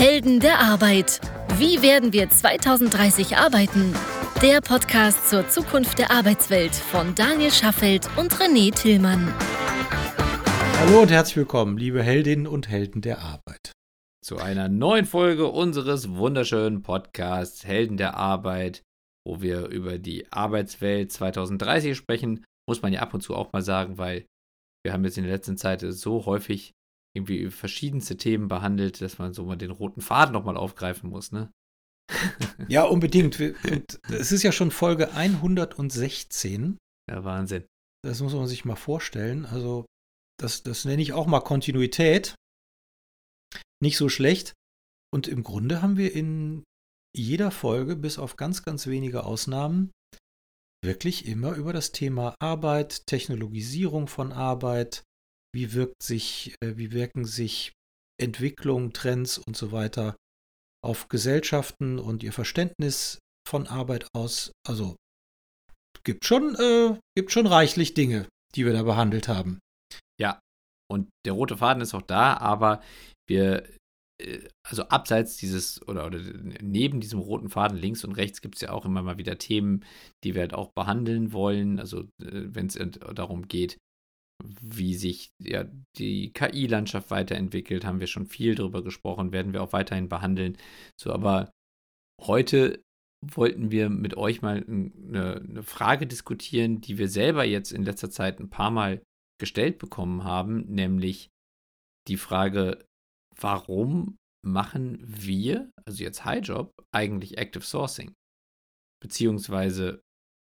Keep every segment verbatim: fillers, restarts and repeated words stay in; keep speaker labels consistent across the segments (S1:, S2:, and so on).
S1: Helden der Arbeit. Wie werden wir zwanzig dreißig arbeiten? Der Podcast zur Zukunft der Arbeitswelt von Daniel Schaffelt und René Tillmann.
S2: Hallo und herzlich willkommen, liebe Heldinnen und Helden der Arbeit.
S3: Zu einer neuen Folge unseres wunderschönen Podcasts Helden der Arbeit, wo wir über die Arbeitswelt zwanzig dreißig sprechen. Muss man ja ab und zu auch mal sagen, weil wir haben jetzt in der letzten Zeit so häufig irgendwie verschiedenste Themen behandelt, dass man so mal den roten Faden nochmal aufgreifen muss, ne?
S2: Ja, unbedingt. Und es ist ja schon Folge hundertsechzehn.
S3: Ja, Wahnsinn.
S2: Das muss man sich mal vorstellen. Also, das, das nenne ich auch mal Kontinuität. Nicht so schlecht. Und im Grunde haben wir in jeder Folge, bis auf ganz, ganz wenige Ausnahmen, wirklich immer über das Thema Arbeit, Technologisierung von Arbeit, wie wirkt sich, äh, wie wirken sich Entwicklung, Trends und so weiter auf Gesellschaften und ihr Verständnis von Arbeit aus. Also gibt schon, äh, gibt schon reichlich Dinge, die wir da behandelt haben.
S3: Ja, und der rote Faden ist auch da, aber wir, äh, also abseits dieses oder, oder neben diesem roten Faden links und rechts gibt es ja auch immer mal wieder Themen, die wir halt auch behandeln wollen. Also äh, wenn es darum geht, wie sich ja, die K I-Landschaft weiterentwickelt, haben wir schon viel drüber gesprochen, werden wir auch weiterhin behandeln. So, aber heute wollten wir mit euch mal eine, eine Frage diskutieren, die wir selber jetzt in letzter Zeit ein paar Mal gestellt bekommen haben, nämlich die Frage, warum machen wir, also jetzt HighJob, eigentlich Active Sourcing? Beziehungsweise,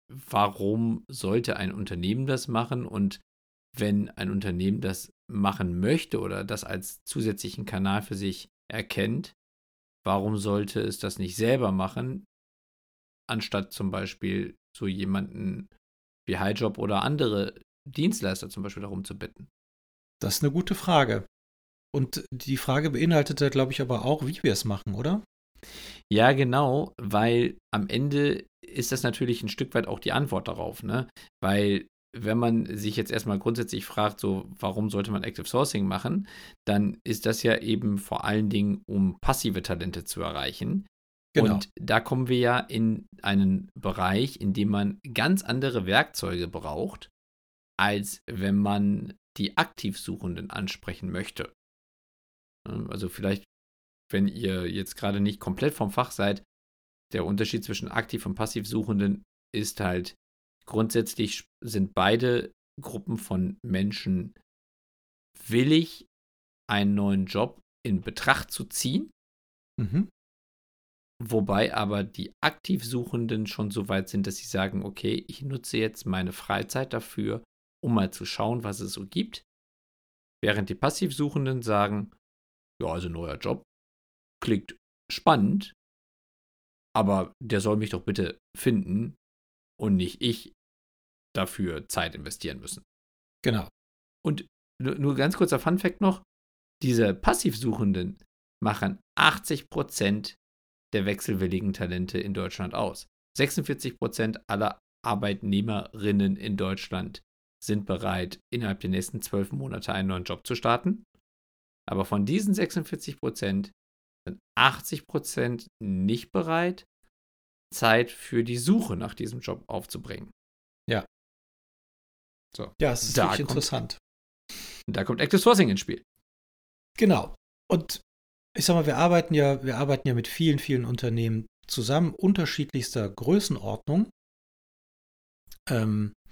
S3: warum sollte ein Unternehmen das machen? Und wenn ein Unternehmen das machen möchte oder das als zusätzlichen Kanal für sich erkennt, warum sollte es das nicht selber machen, anstatt zum Beispiel so jemanden wie HighJob oder andere Dienstleister zum Beispiel darum zu bitten?
S2: Das ist eine gute Frage. Und die Frage beinhaltet ja, glaube ich, aber auch, wie wir es machen, oder?
S3: Ja, genau, weil am Ende ist das natürlich ein Stück weit auch die Antwort darauf, ne? Weil wenn man sich jetzt erstmal grundsätzlich fragt, so, warum sollte man Active Sourcing machen, dann ist das ja eben vor allen Dingen, um passive Talente zu erreichen.
S2: Genau.
S3: Und da kommen wir ja in einen Bereich, in dem man ganz andere Werkzeuge braucht, als wenn man die Aktivsuchenden ansprechen möchte. Also vielleicht, wenn ihr jetzt gerade nicht komplett vom Fach seid, der Unterschied zwischen Aktiv- und Passivsuchenden ist halt, grundsätzlich sind beide Gruppen von Menschen willig, einen neuen Job in Betracht zu ziehen,
S2: Mhm.
S3: wobei aber die Aktivsuchenden schon so weit sind, dass sie sagen, okay, ich nutze jetzt meine Freizeit dafür, um mal zu schauen, was es so gibt, während die Passivsuchenden sagen, ja, also neuer Job klingt spannend, aber der soll mich doch bitte finden und nicht ich dafür Zeit investieren müssen.
S2: Genau.
S3: Und nur, nur ganz kurzer Funfact noch, diese Passivsuchenden machen achtzig Prozent der wechselwilligen Talente in Deutschland aus. sechsundvierzig Prozent aller Arbeitnehmerinnen in Deutschland sind bereit, innerhalb der nächsten zwölf Monate einen neuen Job zu starten. Aber von diesen sechsundvierzig Prozent sind achtzig Prozent nicht bereit, Zeit für die Suche nach diesem Job aufzubringen.
S2: Ja.
S3: So.
S2: Ja, es ist
S3: Da
S2: wirklich
S3: kommt-
S2: interessant.
S3: Da kommt Active Sourcing ins Spiel.
S2: Genau. Und ich sag mal, wir arbeiten ja, wir arbeiten ja mit vielen, vielen Unternehmen zusammen, unterschiedlichster Größenordnung. Ähm,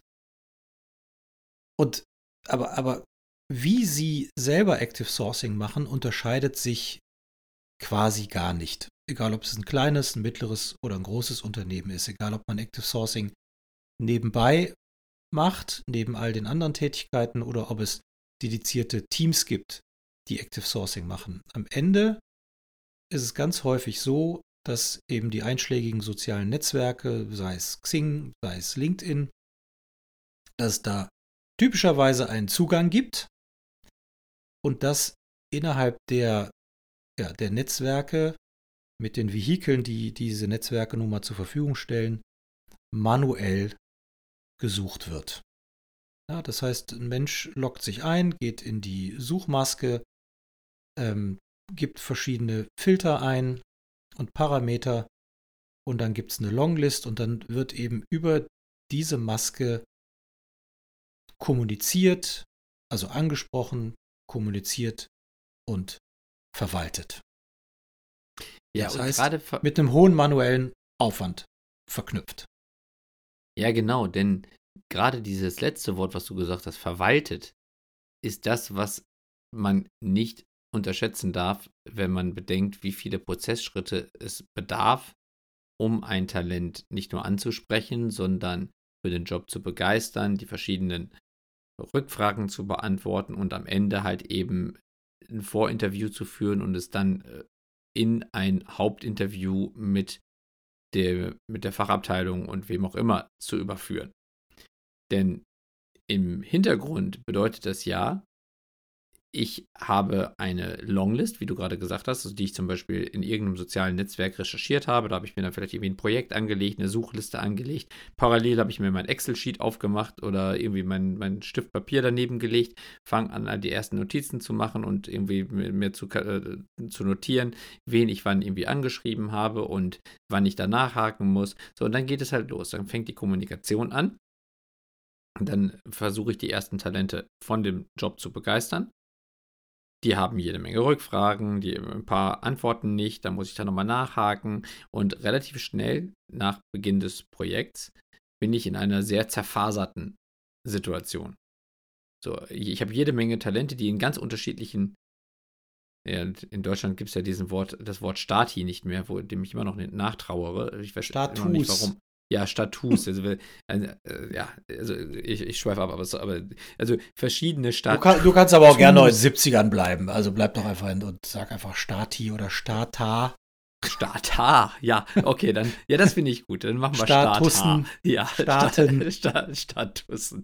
S2: und aber, aber wie sie selber Active Sourcing machen, unterscheidet sich quasi gar nicht. Egal, ob es ein kleines, ein mittleres oder ein großes Unternehmen ist. Egal, ob man Active Sourcing nebenbei macht, neben all den anderen Tätigkeiten, oder ob es dedizierte Teams gibt, die Active Sourcing machen. Am Ende ist es ganz häufig so, dass eben die einschlägigen sozialen Netzwerke, sei es Xing, sei es LinkedIn, dass es da typischerweise einen Zugang gibt und dass innerhalb der, ja, der Netzwerke mit den Vehikeln, die diese Netzwerke nun mal zur Verfügung stellen, manuell gesucht wird. Ja, das heißt, ein Mensch loggt sich ein, geht in die Suchmaske, ähm, gibt verschiedene Filter ein und Parameter und dann gibt es eine Longlist und dann wird eben über diese Maske kommuniziert, also angesprochen, kommuniziert und verwaltet.
S3: Ja,
S2: das
S3: und
S2: heißt,
S3: gerade ver-
S2: mit einem hohen manuellen Aufwand verknüpft.
S3: Ja, genau, denn gerade dieses letzte Wort, was du gesagt hast, verwaltet, ist das, was man nicht unterschätzen darf, wenn man bedenkt, wie viele Prozessschritte es bedarf, um ein Talent nicht nur anzusprechen, sondern für den Job zu begeistern, die verschiedenen Rückfragen zu beantworten und am Ende halt eben ein Vorinterview zu führen und es dann äh, in ein Hauptinterview mit der, mit der Fachabteilung und wem auch immer zu überführen. Denn im Hintergrund bedeutet das ja, ich habe eine Longlist, wie du gerade gesagt hast, also die ich zum Beispiel in irgendeinem sozialen Netzwerk recherchiert habe. Da habe ich mir dann vielleicht irgendwie ein Projekt angelegt, eine Suchliste angelegt. Parallel habe ich mir mein Excel-Sheet aufgemacht oder irgendwie mein, mein Stift Papier daneben gelegt, fange an, die ersten Notizen zu machen und irgendwie mir zu, äh, zu notieren, wen ich wann irgendwie angeschrieben habe und wann ich da nachhaken muss. So, und dann geht es halt los. Dann fängt die Kommunikation an. Und dann versuche ich die ersten Talente von dem Job zu begeistern. Die haben jede Menge Rückfragen, die ein paar antworten nicht, da muss ich dann nochmal nachhaken und relativ schnell nach Beginn des Projekts bin ich in einer sehr zerfaserten Situation. So, ich habe jede Menge Talente, die in ganz unterschiedlichen, ja, in Deutschland gibt es ja diesen Wort, das Wort Stati nicht mehr, wo dem ich immer noch nachtrauere. Ich weiß immer noch nicht warum. Ja, Status, also, also äh, ja, also ich, ich schweife ab, aber, so, aber also verschiedene Status.
S2: Du, kann, du kannst aber auch gerne in den siebzigern bleiben, also bleib doch einfach hin und sag einfach Stati oder Stata.
S3: Stata, ja, okay, dann, ja, das finde ich gut, dann machen wir
S2: Statussen,
S3: Stata. Ja,
S2: Staaten.
S3: Sta Statussen.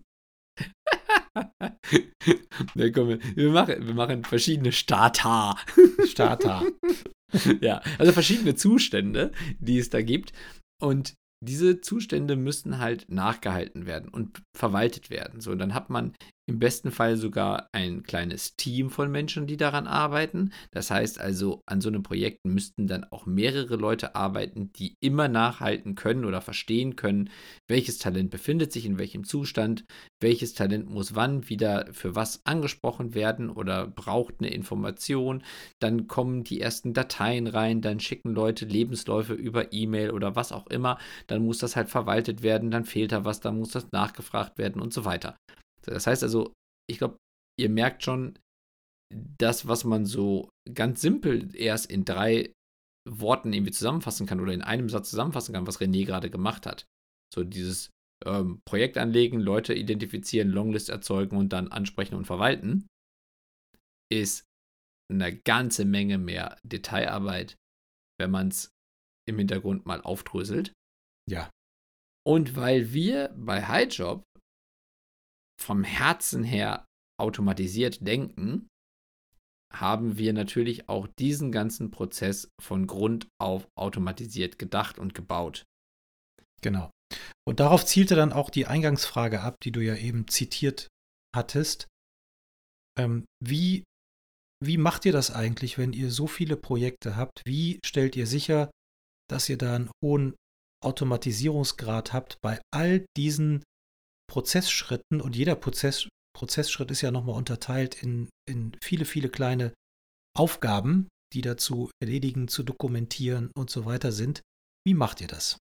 S3: Ja, komm, wir, machen, wir machen verschiedene Stata.
S2: Stata.
S3: Ja, also verschiedene Zustände, die es da gibt und diese Zustände müssen halt nachgehalten werden und verwaltet werden. So, dann hat man im besten Fall sogar ein kleines Team von Menschen, die daran arbeiten. Das heißt also, an so einem Projekt müssten dann auch mehrere Leute arbeiten, die immer nachhalten können oder verstehen können, welches Talent befindet sich in welchem Zustand, welches Talent muss wann wieder für was angesprochen werden oder braucht eine Information. Dann kommen die ersten Dateien rein, dann schicken Leute Lebensläufe über E-Mail oder was auch immer. Dann muss das halt verwaltet werden, dann fehlt da was, dann muss das nachgefragt werden und so weiter. Das heißt also, ich glaube, ihr merkt schon, das, was man so ganz simpel erst in drei Worten irgendwie zusammenfassen kann oder in einem Satz zusammenfassen kann, was René gerade gemacht hat. So dieses ähm, Projekt anlegen, Leute identifizieren, Longlist erzeugen und dann ansprechen und verwalten, ist eine ganze Menge mehr Detailarbeit, wenn man es im Hintergrund mal aufdröselt.
S2: Ja.
S3: Und weil wir bei HighJob vom Herzen her automatisiert denken, haben wir natürlich auch diesen ganzen Prozess von Grund auf automatisiert gedacht und gebaut.
S2: Genau. Und darauf zielte dann auch die Eingangsfrage ab, die du ja eben zitiert hattest. Ähm, wie, wie macht ihr das eigentlich, wenn ihr so viele Projekte habt? Wie stellt ihr sicher, dass ihr da einen hohen Automatisierungsgrad habt bei all diesen Prozessschritten? Und jeder Prozess, Prozessschritt ist ja nochmal unterteilt in, in viele, viele kleine Aufgaben, die dazu erledigen, zu dokumentieren und so weiter sind. Wie macht ihr das?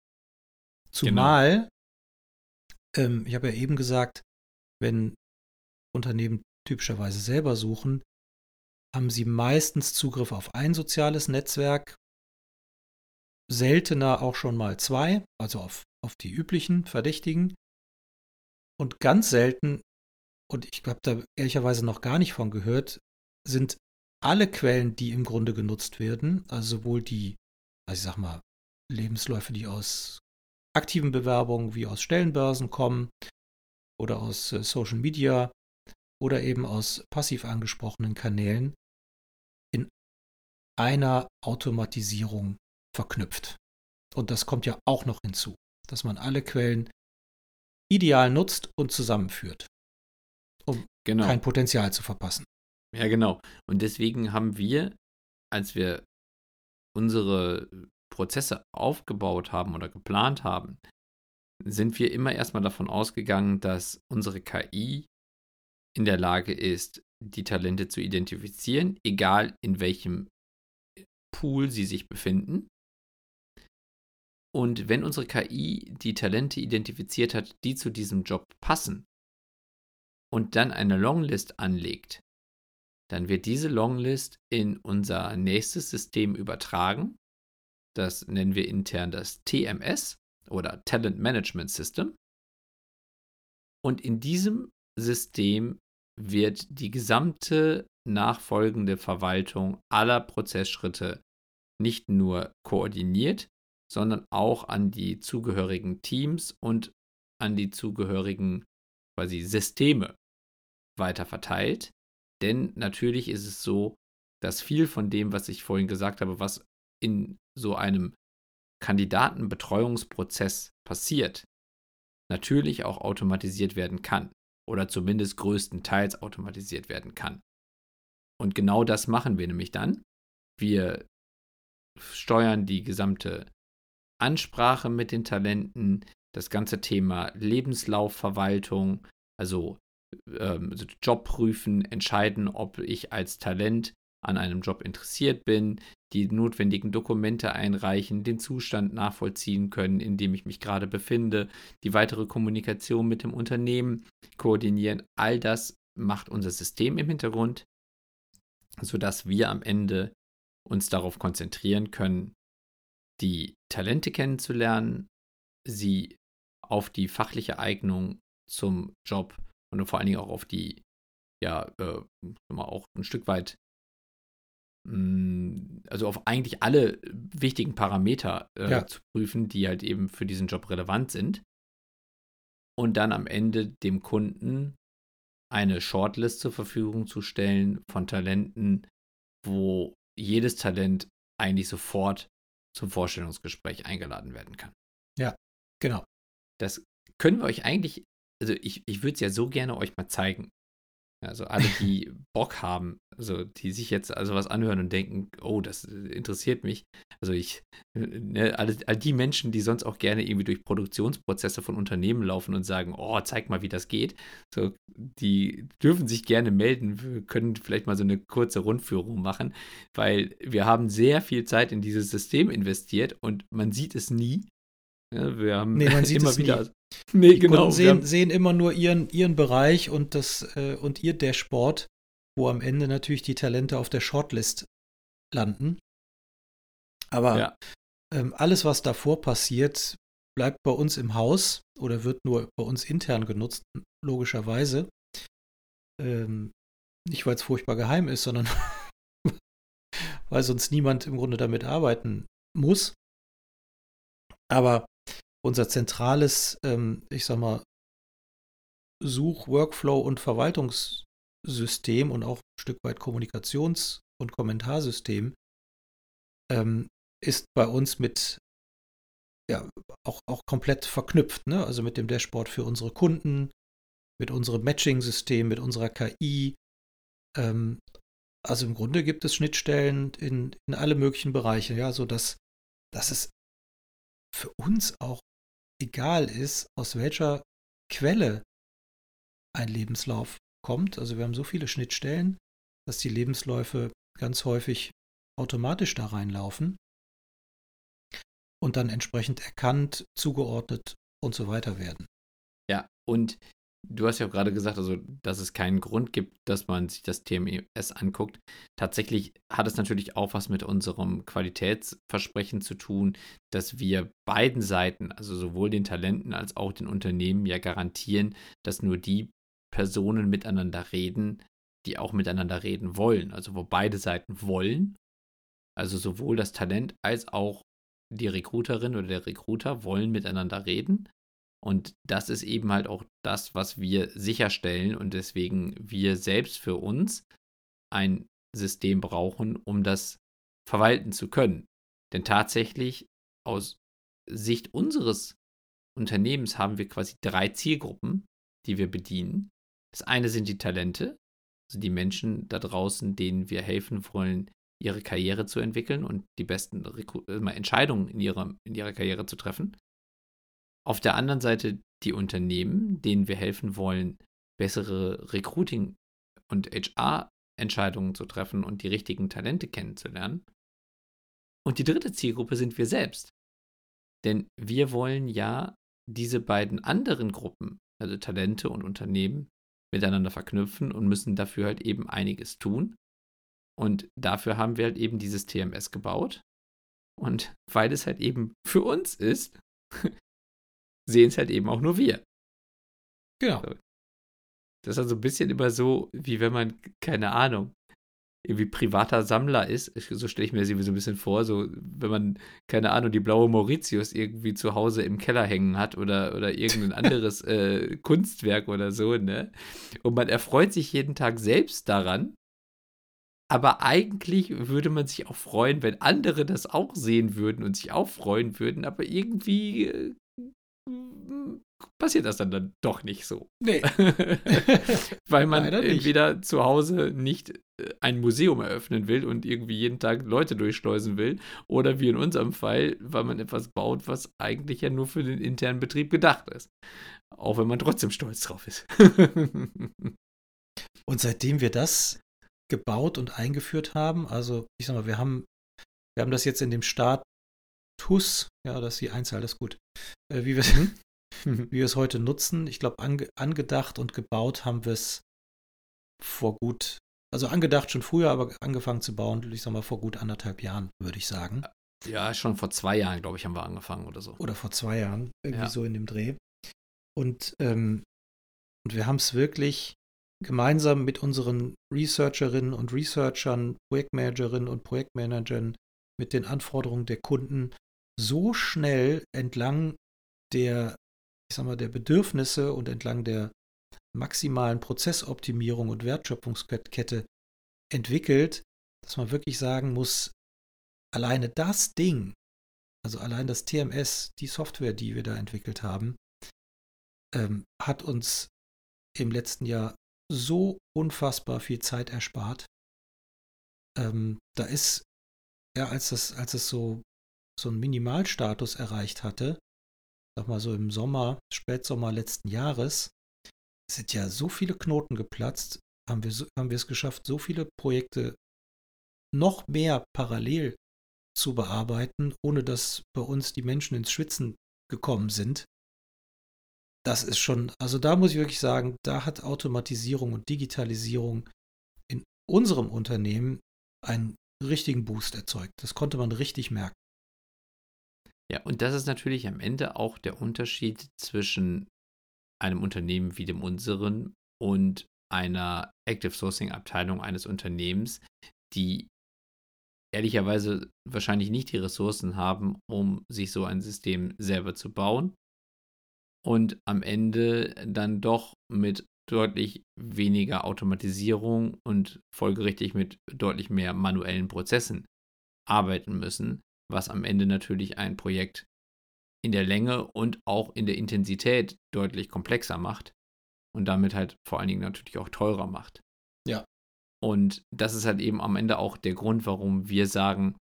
S2: Zumal, genau. ähm, ich habe ja eben gesagt, wenn Unternehmen typischerweise selber suchen, haben sie meistens Zugriff auf ein soziales Netzwerk, seltener auch schon mal zwei, also auf, auf die üblichen Verdächtigen. Und ganz selten, und ich habe da ehrlicherweise noch gar nicht von gehört, sind alle Quellen, die im Grunde genutzt werden, also sowohl die, also ich sag mal, Lebensläufe, die aus aktiven Bewerbungen wie aus Stellenbörsen kommen oder aus äh, Social Media oder eben aus passiv angesprochenen Kanälen, in einer Automatisierung verknüpft. Und das kommt ja auch noch hinzu, dass man alle Quellen ideal nutzt und zusammenführt, um
S3: genau.
S2: kein Potenzial zu verpassen.
S3: Ja, genau. Und deswegen haben wir als wir unsere Prozesse aufgebaut haben oder geplant haben, sind wir immer erstmal davon ausgegangen, dass unsere K I in der Lage ist, die Talente zu identifizieren, egal in welchem Pool sie sich befinden. Und wenn unsere K I die Talente identifiziert hat, die zu diesem Job passen und dann eine Longlist anlegt, dann wird diese Longlist in unser nächstes System übertragen. Das nennen wir intern das T M S oder Talent Management System. Und in diesem System wird die gesamte nachfolgende Verwaltung aller Prozessschritte nicht nur koordiniert, sondern auch an die zugehörigen Teams und an die zugehörigen quasi Systeme weiter verteilt. Denn natürlich ist es so, dass viel von dem, was ich vorhin gesagt habe, was in so einem Kandidatenbetreuungsprozess passiert, natürlich auch automatisiert werden kann oder zumindest größtenteils automatisiert werden kann. Und genau das machen wir nämlich dann. Wir steuern die gesamte Ansprache mit den Talenten, das ganze Thema Lebenslaufverwaltung, also, ähm, also Job prüfen, entscheiden, ob ich als Talent an einem Job interessiert bin, die notwendigen Dokumente einreichen, den Zustand nachvollziehen können, in dem ich mich gerade befinde, die weitere Kommunikation mit dem Unternehmen koordinieren. All das macht unser System im Hintergrund, sodass wir am Ende uns darauf konzentrieren können, die Talente kennenzulernen, sie auf die fachliche Eignung zum Job und vor allen Dingen auch auf die, ja, äh, auch ein Stück weit, mh, also auf eigentlich alle wichtigen Parameter äh,
S2: Ja.
S3: zu prüfen, die halt eben für diesen Job relevant sind. Und dann am Ende dem Kunden eine Shortlist zur Verfügung zu stellen von Talenten, wo jedes Talent eigentlich sofort zum Vorstellungsgespräch eingeladen werden kann.
S2: Ja, genau.
S3: Das können wir euch eigentlich, also ich, ich würde es ja so gerne euch mal zeigen. Also alle, die Bock haben, also die sich jetzt also was anhören und denken, oh, das interessiert mich. Also ich, ne, alle, all die Menschen, die sonst auch gerne irgendwie durch Produktionsprozesse von Unternehmen laufen und sagen, oh, zeig mal, wie das geht. So, die dürfen sich gerne melden. Wir können vielleicht mal so eine kurze Rundführung machen, weil wir haben sehr viel Zeit in dieses System investiert und man sieht es nie. Ja, wir haben
S2: Nee, man sieht
S3: immer
S2: es
S3: wieder.
S2: nie.
S3: Nee,
S2: Die
S3: genau.
S2: Kunden
S3: wir
S2: sehen,
S3: haben,
S2: sehen immer nur ihren, ihren Bereich und, das, äh, und ihr Dashboard, wo am Ende natürlich die Talente auf der Shortlist landen. Aber
S3: ja.
S2: ähm, alles, was davor passiert, bleibt bei uns im Haus oder wird nur bei uns intern genutzt, logischerweise. Ähm, nicht, weil es furchtbar geheim ist, sondern weil sonst niemand im Grunde damit arbeiten muss. Aber unser zentrales, ähm, ich sag mal, Such-, Workflow- und Verwaltungssystem und auch ein Stück weit Kommunikations- und Kommentarsystem ähm, ist bei uns mit, ja, auch, auch komplett verknüpft, ne? Also mit dem Dashboard für unsere Kunden, mit unserem Matching-System, mit unserer K I. Ähm, also im Grunde gibt es Schnittstellen in, in alle möglichen Bereiche, ja, sodass dass es für uns auch egal ist, aus welcher Quelle ein Lebenslauf kommt. Also wir haben so viele Schnittstellen, dass die Lebensläufe ganz häufig automatisch da reinlaufen und dann entsprechend erkannt, zugeordnet und so weiter werden.
S3: Ja, und du hast ja auch gerade gesagt, also, dass es keinen Grund gibt, dass man sich das T M S anguckt. Tatsächlich hat es natürlich auch was mit unserem Qualitätsversprechen zu tun, dass wir beiden Seiten, also sowohl den Talenten als auch den Unternehmen, ja garantieren, dass nur die Personen miteinander reden, die auch miteinander reden wollen. Also wo beide Seiten wollen, also sowohl das Talent als auch die Recruiterin oder der Recruiter wollen miteinander reden. Und das ist eben halt auch das, was wir sicherstellen und deswegen wir selbst für uns ein System brauchen, um das verwalten zu können. Denn tatsächlich aus Sicht unseres Unternehmens haben wir quasi drei Zielgruppen, die wir bedienen. Das eine sind die Talente, also die Menschen da draußen, denen wir helfen wollen, ihre Karriere zu entwickeln und die besten Rekru- äh, mal Entscheidungen in ihrer, in ihrer Karriere zu treffen. Auf der anderen Seite die Unternehmen, denen wir helfen wollen, bessere Recruiting- und H R-Entscheidungen zu treffen und die richtigen Talente kennenzulernen. Und die dritte Zielgruppe sind wir selbst. Denn wir wollen ja diese beiden anderen Gruppen, also Talente und Unternehmen, miteinander verknüpfen und müssen dafür halt eben einiges tun. Und dafür haben wir halt eben dieses T M S gebaut. Und weil es halt eben für uns ist, sehen es halt eben auch nur wir.
S2: Genau.
S3: Das ist also ein bisschen immer so, wie wenn man, keine Ahnung, irgendwie privater Sammler ist. So stelle ich mir das irgendwie so ein bisschen vor, so wenn man, keine Ahnung, die blaue Mauritius irgendwie zu Hause im Keller hängen hat oder, oder irgendein anderes äh, Kunstwerk oder so, ne? Und man erfreut sich jeden Tag selbst daran. Aber eigentlich würde man sich auch freuen, wenn andere das auch sehen würden und sich auch freuen würden. Aber irgendwie äh, passiert das dann, dann doch nicht so.
S2: Nee.
S3: Weil man
S2: Leider nicht.
S3: entweder zu Hause nicht äh, ein Museum eröffnen will und irgendwie jeden Tag Leute durchschleusen will, oder wie in unserem Fall, weil man etwas baut, was eigentlich ja nur für den internen Betrieb gedacht ist. Auch wenn man trotzdem stolz drauf ist.
S2: Und seitdem wir das gebaut und eingeführt haben, also ich sag mal, wir haben, wir haben das jetzt in dem Status, ja, das ist die Einzahl, das ist gut, äh, wie wir es wie wir es heute nutzen. Ich glaube, ange, angedacht und gebaut haben wir es vor gut, also angedacht schon früher, aber angefangen zu bauen, ich sag mal, vor gut anderthalb Jahren, würde ich sagen.
S3: Ja, schon vor zwei Jahren, glaube ich, haben wir angefangen oder so.
S2: Oder vor zwei Jahren, irgendwie
S3: Ja.
S2: so in dem Dreh. Und, ähm, und wir haben es wirklich gemeinsam mit unseren Researcherinnen und Researchern, Projektmanagerinnen und Projektmanagern, mit den Anforderungen der Kunden so schnell entlang der, ich sag mal, der Bedürfnisse und entlang der maximalen Prozessoptimierung und Wertschöpfungskette entwickelt, dass man wirklich sagen muss, alleine das Ding, also allein das T M S, die Software, die wir da entwickelt haben, ähm, hat uns im letzten Jahr so unfassbar viel Zeit erspart. Ähm, da ist, ja, als das, als es so, so einen Minimalstatus erreicht hatte, sag mal so im Sommer, Spätsommer letzten Jahres, sind ja so viele Knoten geplatzt, haben wir, so, haben wir es geschafft, so viele Projekte noch mehr parallel zu bearbeiten, ohne dass bei uns die Menschen ins Schwitzen gekommen sind. Das ist schon, also da muss ich wirklich sagen, da hat Automatisierung und Digitalisierung in unserem Unternehmen einen richtigen Boost erzeugt. Das konnte man richtig merken.
S3: Ja, und das ist natürlich am Ende auch der Unterschied zwischen einem Unternehmen wie dem unseren und einer Active Sourcing Abteilung eines Unternehmens, die ehrlicherweise wahrscheinlich nicht die Ressourcen haben, um sich so ein System selber zu bauen und am Ende dann doch mit deutlich weniger Automatisierung und folgerichtig mit deutlich mehr manuellen Prozessen arbeiten müssen, was am Ende natürlich ein Projekt in der Länge und auch in der Intensität deutlich komplexer macht und damit halt vor allen Dingen natürlich auch teurer macht.
S2: Ja.
S3: Und das ist halt eben am Ende auch der Grund, warum wir sagen,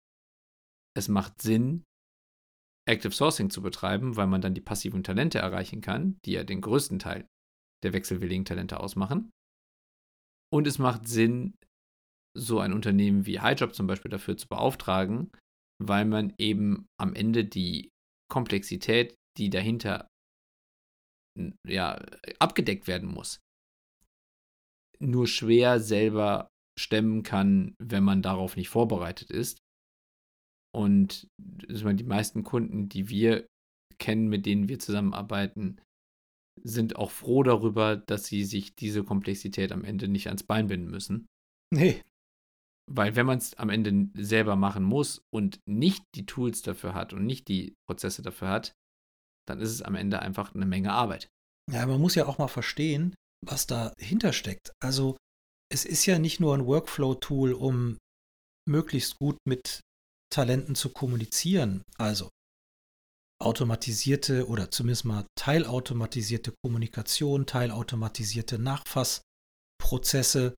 S3: es macht Sinn, Active Sourcing zu betreiben, weil man dann die passiven Talente erreichen kann, die ja den größten Teil der wechselwilligen Talente ausmachen. Und es macht Sinn, so ein Unternehmen wie HighJob zum Beispiel dafür zu beauftragen, weil man eben am Ende die Komplexität, die dahinter ja, abgedeckt werden muss, nur schwer selber stemmen kann, wenn man darauf nicht vorbereitet ist. Und ich meine, die meisten Kunden, die wir kennen, mit denen wir zusammenarbeiten, sind auch froh darüber, dass sie sich diese Komplexität am Ende nicht ans Bein binden müssen.
S2: Nee.
S3: Weil wenn man es am Ende selber machen muss und nicht die Tools dafür hat und nicht die Prozesse dafür hat, dann ist es am Ende einfach eine Menge Arbeit.
S2: Ja, man muss ja auch mal verstehen, was dahinter steckt. Also es ist ja nicht nur ein Workflow-Tool, um möglichst gut mit Talenten zu kommunizieren. Also automatisierte oder zumindest mal teilautomatisierte Kommunikation, teilautomatisierte Nachfassprozesse,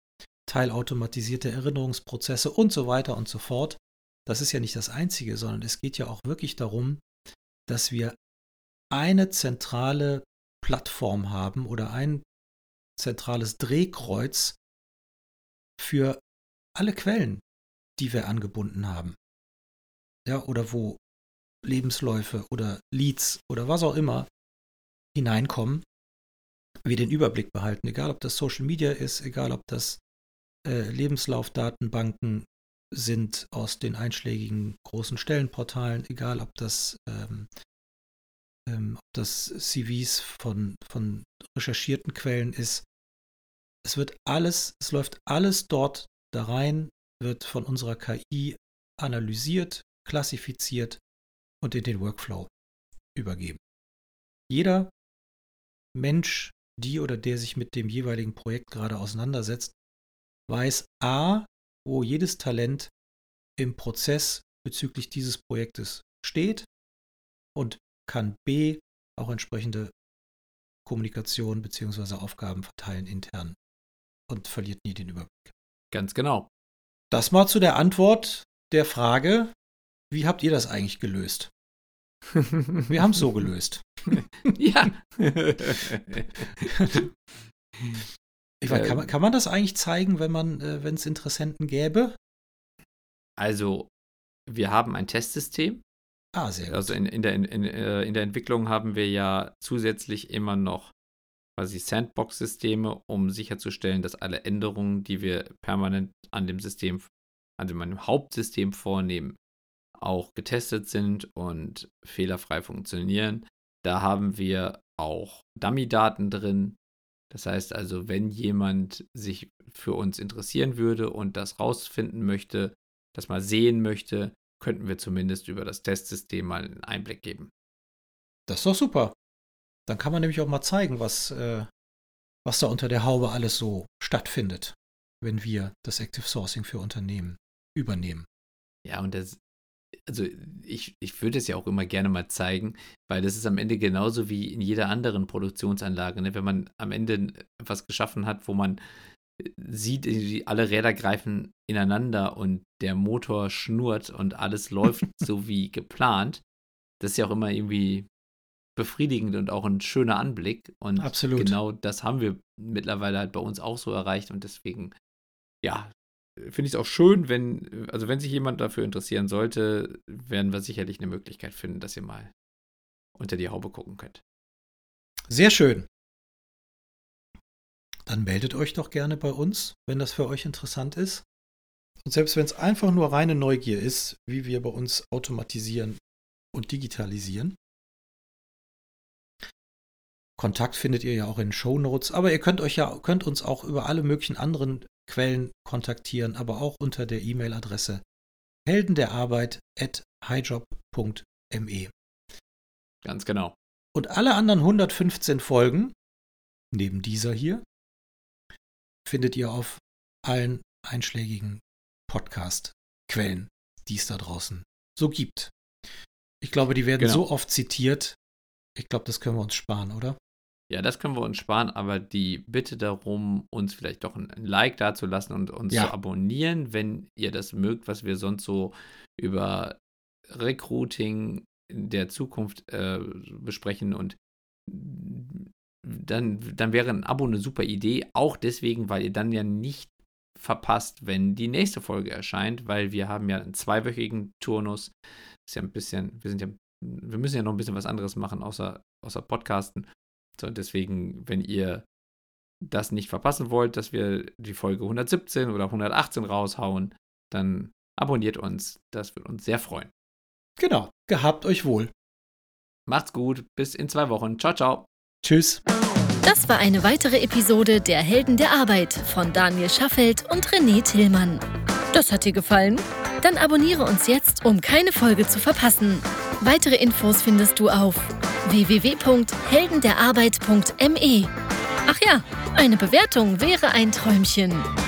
S2: teilautomatisierte Erinnerungsprozesse und so weiter und so fort. Das ist ja nicht das Einzige, sondern es geht ja auch wirklich darum, dass wir eine zentrale Plattform haben oder ein zentrales Drehkreuz für alle Quellen, die wir angebunden haben. Ja, oder wo Lebensläufe oder Leads oder was auch immer hineinkommen, wir den Überblick behalten, egal ob das Social Media ist, egal ob das äh, Lebenslaufdatenbanken sind aus den einschlägigen großen Stellenportalen, egal ob das, ähm, ähm, ob das C Vs von, von recherchierten Quellen ist. Es wird alles, es läuft alles dort da rein, wird von unserer K I analysiert, klassifiziert und in den Workflow übergeben. Jeder Mensch, die oder der sich mit dem jeweiligen Projekt gerade auseinandersetzt, weiß A, wo jedes Talent im Prozess bezüglich dieses Projektes steht und kann B auch entsprechende Kommunikation bzw. Aufgaben verteilen intern und verliert nie den Überblick.
S3: Ganz genau.
S2: Das mal zu der Antwort der Frage, wie habt ihr das eigentlich gelöst? Wir haben es so gelöst.
S3: Ja.
S2: Ich weiß, kann, man, kann man das eigentlich zeigen, wenn man, äh, wenn es Interessenten gäbe?
S3: Also, wir haben ein Testsystem.
S2: Ah, sehr gut.
S3: Also in, in, der, in, in der Entwicklung haben wir ja zusätzlich immer noch quasi Sandbox-Systeme, um sicherzustellen, dass alle Änderungen, die wir permanent an dem System, an dem Hauptsystem vornehmen, auch getestet sind und fehlerfrei funktionieren. Da haben wir auch Dummy-Daten drin. Das heißt also, wenn jemand sich für uns interessieren würde und das rausfinden möchte, das mal sehen möchte, könnten wir zumindest über das Testsystem mal einen Einblick geben.
S2: Das ist doch super. Dann kann man nämlich auch mal zeigen, was, äh, was da unter der Haube alles so stattfindet, wenn wir das Active Sourcing für Unternehmen übernehmen.
S3: Ja, und das, also ich, ich würde es ja auch immer gerne mal zeigen, weil das ist am Ende genauso wie in jeder anderen Produktionsanlage, ne? Wenn man am Ende etwas geschaffen hat, wo man sieht, alle Räder greifen ineinander und der Motor schnurrt und alles läuft so wie geplant. Das ist ja auch immer irgendwie befriedigend und auch ein schöner Anblick. Und
S2: Absolut.
S3: Genau das haben wir mittlerweile halt bei uns auch so erreicht und deswegen, ja, finde ich es auch schön, wenn, also wenn sich jemand dafür interessieren sollte, werden wir sicherlich eine Möglichkeit finden, dass ihr mal unter die Haube gucken könnt.
S2: Sehr schön. Dann meldet euch doch gerne bei uns, wenn das für euch interessant ist. Und selbst wenn es einfach nur reine Neugier ist, wie wir bei uns automatisieren und digitalisieren. Kontakt findet ihr ja auch in den Shownotes, aber ihr könnt euch ja könnt uns auch über alle möglichen anderen Quellen kontaktieren, aber auch unter der E-Mail-Adresse heldenderarbeit at highjob punkt me.
S3: Ganz genau.
S2: Und alle anderen hundertfünfzehn Folgen, neben dieser hier, findet ihr auf allen einschlägigen Podcast-Quellen, die es da draußen so gibt. Ich glaube, die werden genau. so oft zitiert. Ich glaube, das können wir uns sparen, oder?
S3: Ja, das können wir uns sparen, aber die Bitte darum, uns vielleicht doch ein Like dazulassen und uns ja. zu abonnieren, wenn ihr das mögt, was wir sonst so über Recruiting der Zukunft äh, besprechen. Und dann, dann wäre ein Abo eine super Idee, auch deswegen, weil ihr dann ja nicht verpasst, wenn die nächste Folge erscheint, weil wir haben ja einen zweiwöchigen Turnus. Das ist ja ein bisschen, wir sind ja, wir müssen ja noch ein bisschen was anderes machen, außer, außer Podcasten. So, deswegen, wenn ihr das nicht verpassen wollt, dass wir die Folge hundertsiebzehn oder hundertachtzehn raushauen, dann abonniert uns. Das würde uns sehr freuen.
S2: Genau. Gehabt euch wohl.
S3: Macht's gut. Bis in zwei Wochen. Ciao, ciao.
S2: Tschüss.
S1: Das war eine weitere Episode der Helden der Arbeit von Daniel Schaffelt und René Tillmann. Das hat dir gefallen? Dann abonniere uns jetzt, um keine Folge zu verpassen. Weitere Infos findest du auf w w w punkt heldenderarbeit punkt me. Ach ja, eine Bewertung wäre ein Träumchen.